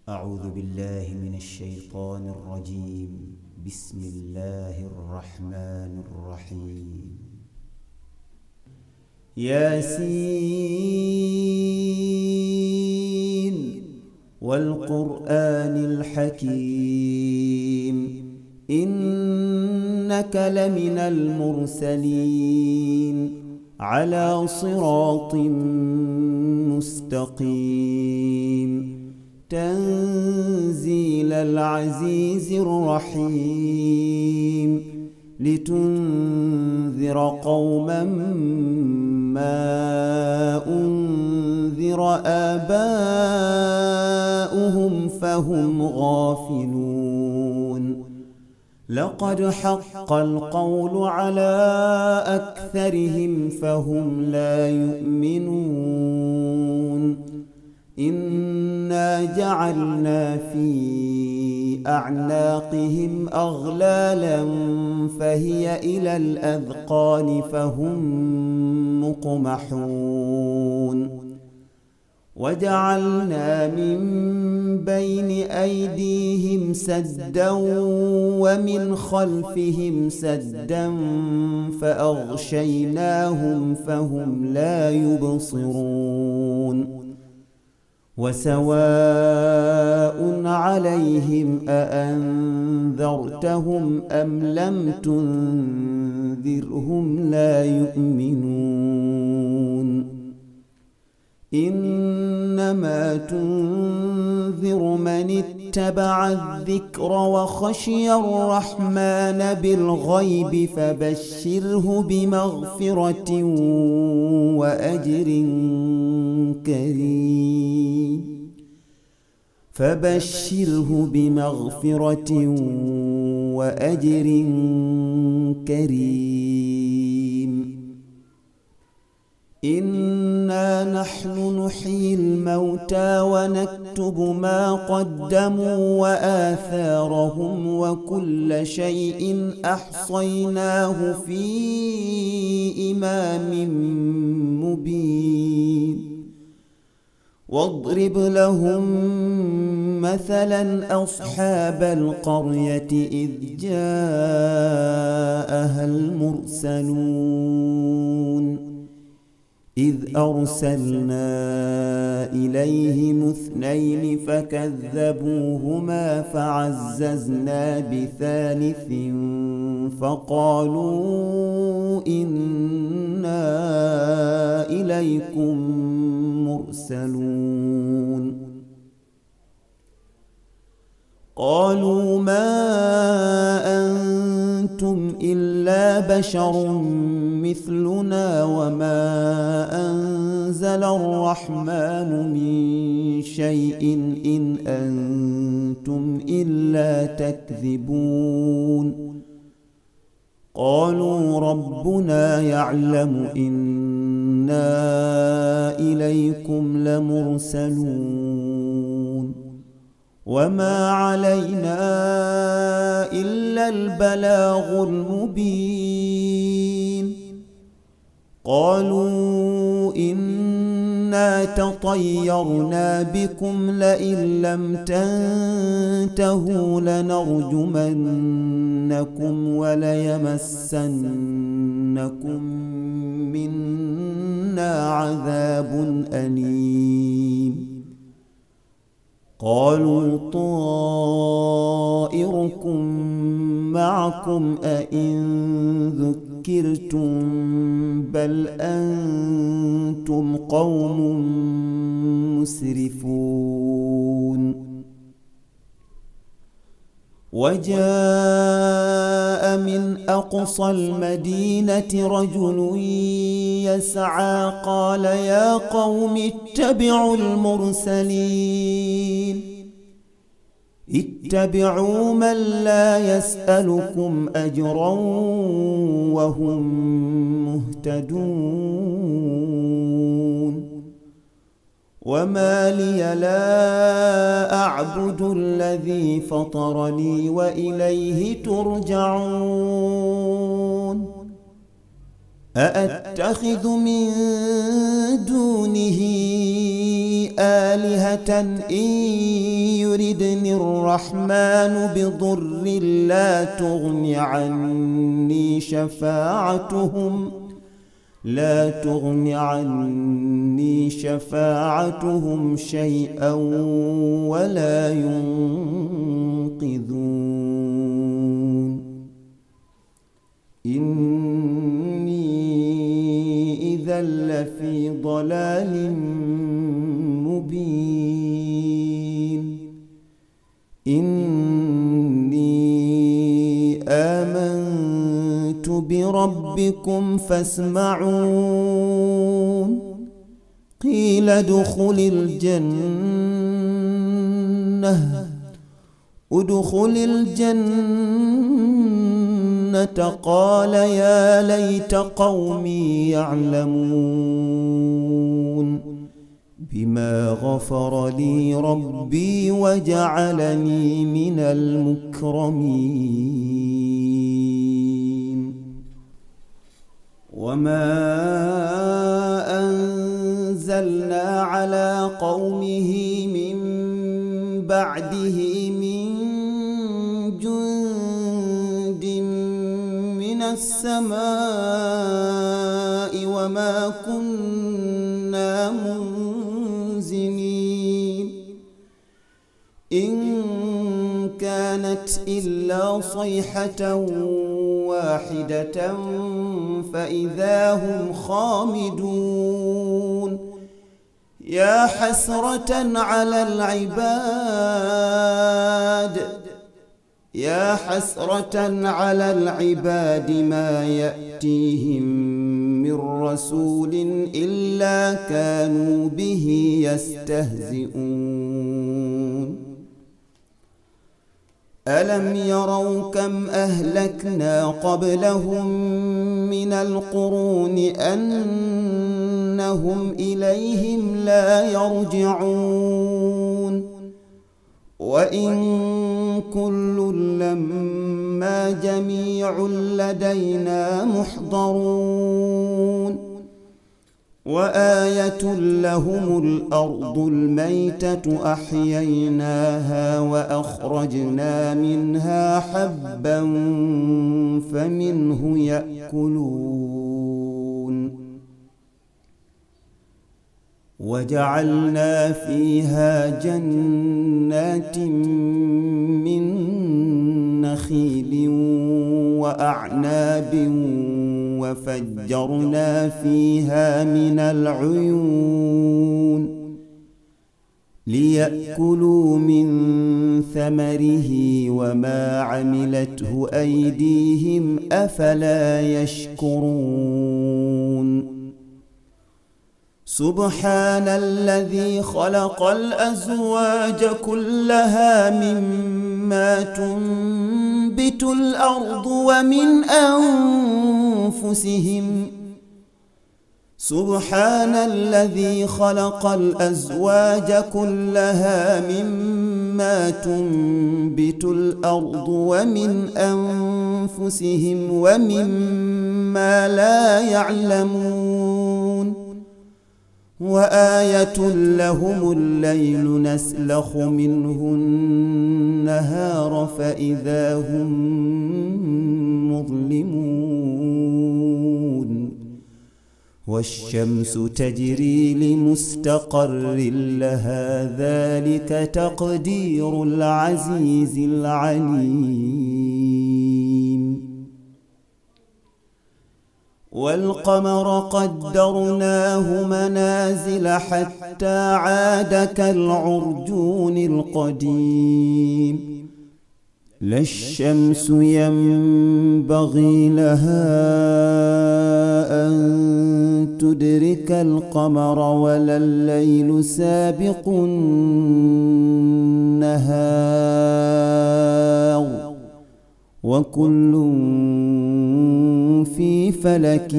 أعوذ بالله من الشيطان الرجيم. بسم الله الرحمن الرحيم. ياسين والقرآن الحكيم إنك لمن المرسلين على صراط مستقيم تنزيل العزيز الرحيم لتنذر قوما ما أنذر آباؤهم فهم غافلون لقد حق القول على أكثرهم فهم لا يؤمنون إنا جعلنا في أعناقهم أغلالا فهي إلى الأذقان فهم مقمحون وجعلنا من بين أيديهم سدا ومن خلفهم سدا فأغشيناهم فهم لا يبصرون وسواء عليهم أأنذرتهم أم لم تنذرهم لا يؤمنون إنما تنذر من اتبع الذكر وخشي الرحمن بالغيب فبشره بمغفرة وأجر كريم إنا نحن نحيي الموتى ونكتب ما قدموا وآثارهم وكل شيء أحصيناه في إمام مبين واضرب لهم مثلا أصحاب القرية إذ جاءها المرسلون إذ أرسلنا إليهم اثنين فكذبوهما فعززنا بثالث فقالوا إنا إليكم مرسلون قالوا ما أنتم إلا بشر مثلنا وما أنزل الرحمن من شيء إن أنتم إلا تكذبون قالوا ربنا يعلم إنا إليكم لمرسلون وما علينا إلا البلاغ المبين قالوا إنا تطيرنا بكم لئن لم تنتهوا لنرجمنكم وليمسنكم منا عذاب أليم قالوا طائركم معكم أئن ذكرتم بل أنتم قوم مسرفون وجاء من أقصى المدينة رجل يسعى قال يا قوم اتبعوا المرسلين اتبعوا من لا يسألكم أجرا وهم مهتدون وما لي لا أعبد الذي فطرني وإليه ترجعون أأتخذ من دونه آلهة إن يردني الرحمن بضر لا تغن عني شفاعتهم شيئا ولا ينقذون إني إذا لفي ضلال مبين إني آمنت بربكم فاسمعون قيل ادخل الجنة قال يا ليت قومي يعلمون بما غفر لي ربي وجعلني من المكرمين وما أنزلنا على قومه من بعده من جند من السماء وما كنا منزلين إن كانت إلا صيحة واحدة فإذا هم خامدون يا حسرة على العباد ما يأتيهم من رسول إلا كانوا به يستهزئون ألم يروا كم أهلكنا قبلهم من القرون أنهم إليهم لا يرجعون وإن كل لما جميع لدينا محضرون وآية لهم الأرض الميتة أحييناها وأخرجنا منها حبا فمنه يأكلون وجعلنا فيها جنات من نخيل وأعناب وفجرنا فيها من العيون ليأكلوا من ثمره وما عملته أيديهم أفلا يشكرون سبحان الذي خلق الأزواج كلها مما تنبت الأرض ومن أنفسهم سبحان الذي خلق الأزواج كلها مما تنبت الأرض ومن أنفسهم ومما لا يعلمون وآية لهم الليل نسلخ منه النهار فإذا هم مظلمون والشمس تجري لمستقر لها ذلك تقدير العزيز العليم والقمر قدرناه منازل حتى عاد كالعرجون القديم لا الشمس ينبغي لها أن تدرك القمر ولا الليل سابق النهار وكل في فلك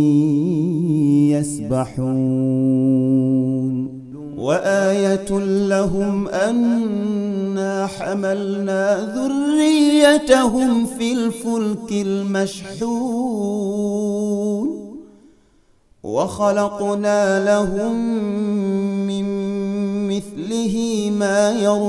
يسبحون وآية لهم أنا حملنا ذريتهم في الفلك المشحون وخلقنا لهم من مثله ما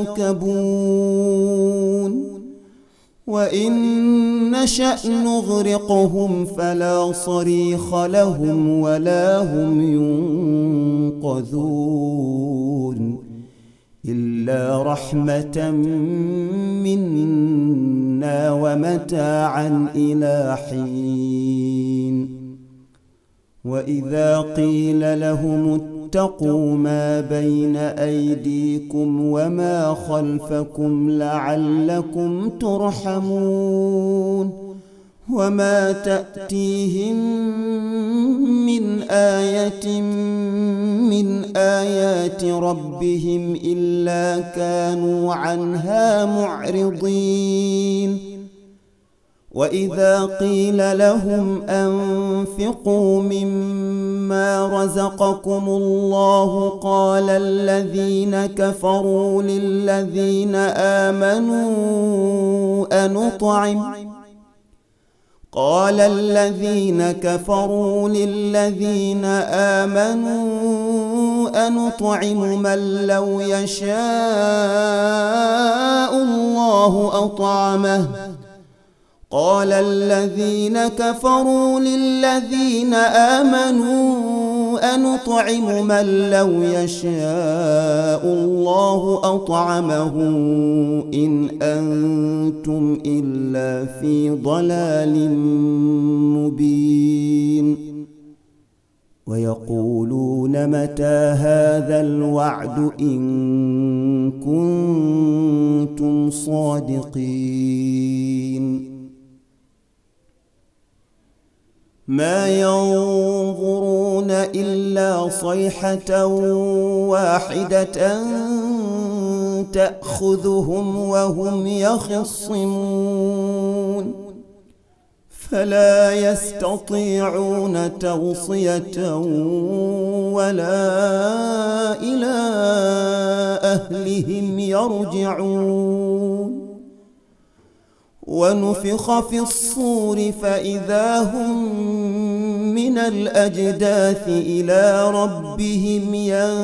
يركبون وإن نشأ نغرقهم فلا صريخ لهم ولا هم ينقذون إلا رحمة منا ومتاعا إلى حين وإذا قيل لهم اتقوا ما بين أيديكم وما خلفكم لعلكم ترحمون وما تأتيهم من آية من آيات ربهم إلا كانوا عنها معرضين وإذا قيل لهم أنفقوا مما رزقكم الله قال الذين كفروا للذين آمنوا أنطعم من لو يشاء الله أطعمه قال الذين كفروا للذين آمنوا أنطعم من لو يشاء الله أطعمه إن أنتم إلا في ضلال مبين ويقولون متى هذا الوعد إن كنتم صادقين ما ينظرون إلا صيحة واحدة تأخذهم وهم يخصمون فلا يستطيعون توصية ولا إلى أهلهم يرجعون ونفخ في الصور فإذا هم من الأجداث إلى ربهم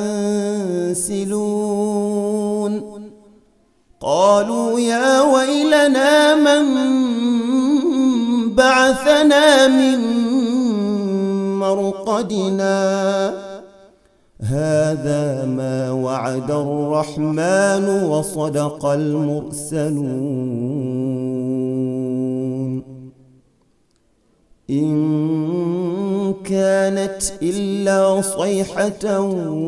ينسلون قالوا يا ويلنا من بعثنا من مرقدنا هذا ما وعد الرحمن وصدق المرسلون إن كانت إلا صيحة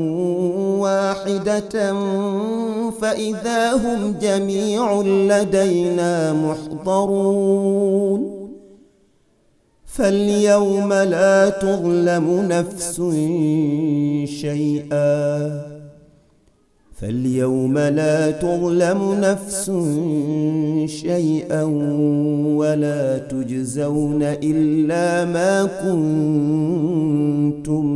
واحدة فإذا هم جميع لدينا محضرون فاليوم لا تظلم نفس شيئا ولا تجزون إلا ما كنتم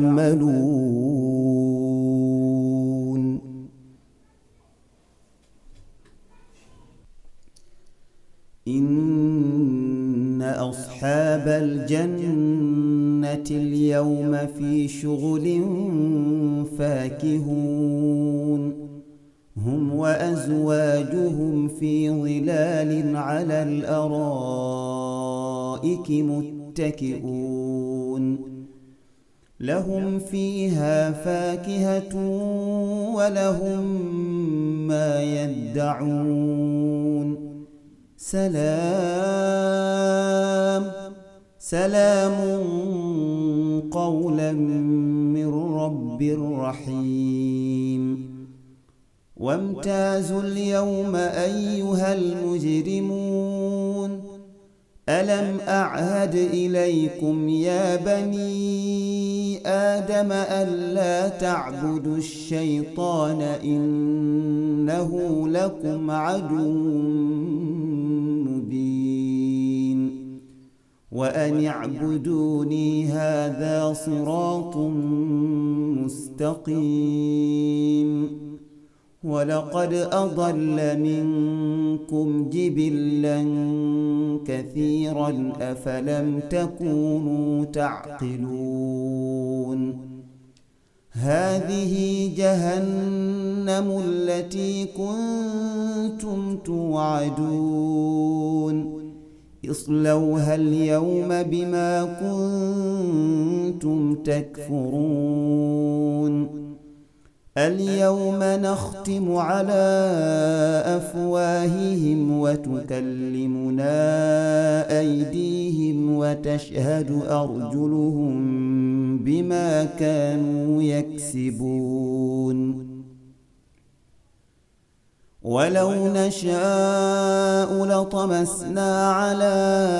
تعملون إن أصحاب الجنة اليوم في شغل فاكهون هم وأزواجهم في ظلال على الأرائك متكئون لهم فيها فاكهة ولهم ما يدعون سلام قولا من رب رحيم وامتازوا اليوم أيها المجرمون ألم أعهد إليكم يا بني آدم ألا تعبدوا الشيطان إنه لكم عدو مبين وأن اعبدوني هذا صراط مستقيم ولقد أضل منكم جبلا كثيرا أفلم تكونوا تعقلون هذه جهنم التي كنتم توعدون اصلوها اليوم بما كنتم تكفرون اليوم نختم على أفواههم وتكلمنا أيديهم وتشهد أرجلهم بما كانوا يكسبون ولو نشاء لطمسنا على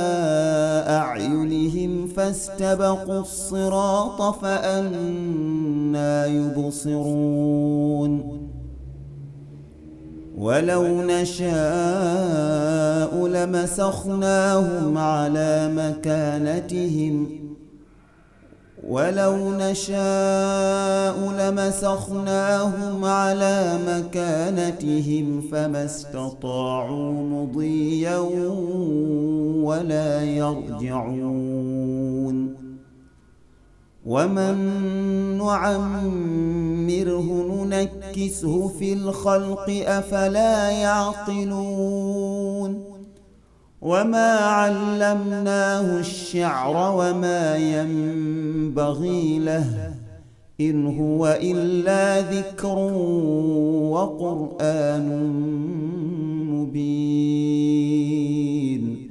أعينهم فاستبقوا الصراط فأنى يبصرون ولو نشاء لمسخناهم على مكانتهم فما استطاعوا مضيا ولا يرجعون ومن نعمره ننكسه في الخلق أفلا يعقلون وما علمناه الشعر وما ينبغي له إن هو إلا ذكر وقرآن مبين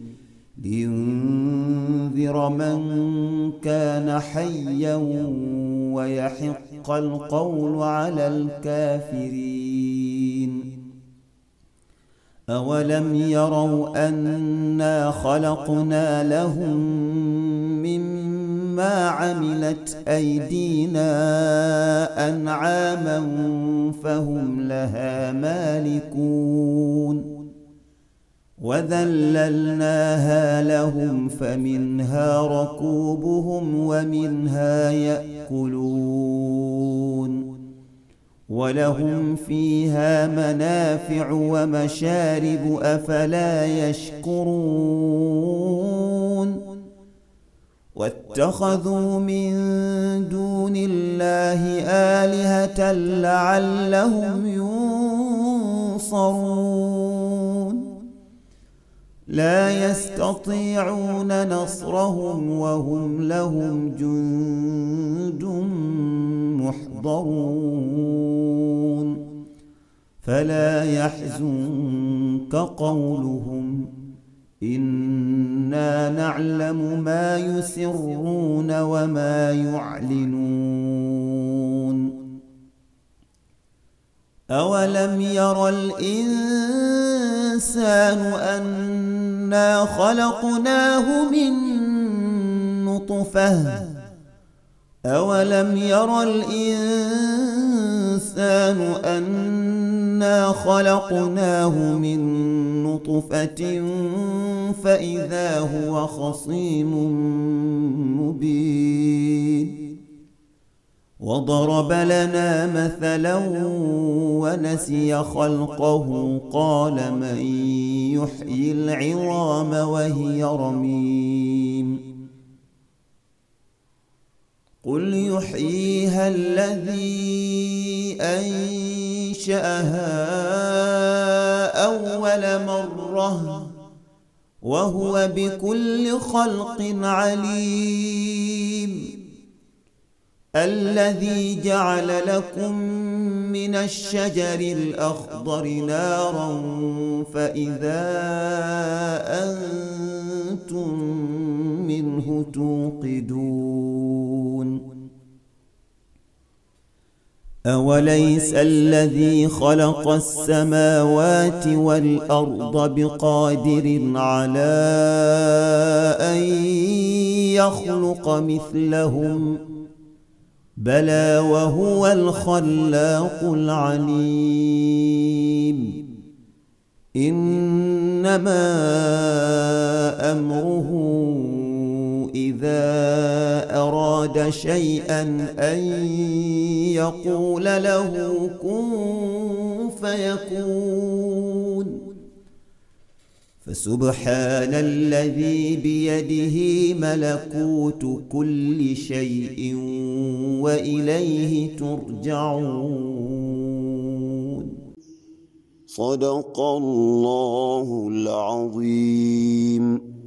لينذر من كان حيا ويحق القول على الكافرين أولم يروا أنا خلقنا لهم مما عملت أيدينا أنعاما فهم لها مالكون وذللناها لهم فمنها ركوبهم ومنها يأكلون ولهم فيها منافع ومشارب أفلا يشكرون واتخذوا من دون الله آلهة لعلهم ينصرون لا يستطيعون نصرهم وهم لهم جند محضرون فلا يحزنك قولهم إنا نعلم ما يسرون وما يعلنون أولم ير الإنسان أنا خلقناه من نطفة فإذا هو خصيم مبين وضرب لنا مثلا ونسي خلقه قال من يحيي العظام وهي رميم قل يحييها الذي أنشأها أول مرة وهو بكل خلق عليم الذي جعل لكم من الشجر الأخضر نارا فإذا أنتم منه توقدون أوليس الذي خلق السماوات والأرض بقادر على أن يخلق مثلهم بلى وهو الخلاق العليم إنما أمره إذا إذا أراد شيئا أن يقول له كن فيكون. فسبحان الذي بيده ملكوت كل شيء وإليه ترجعون. صدق الله العظيم.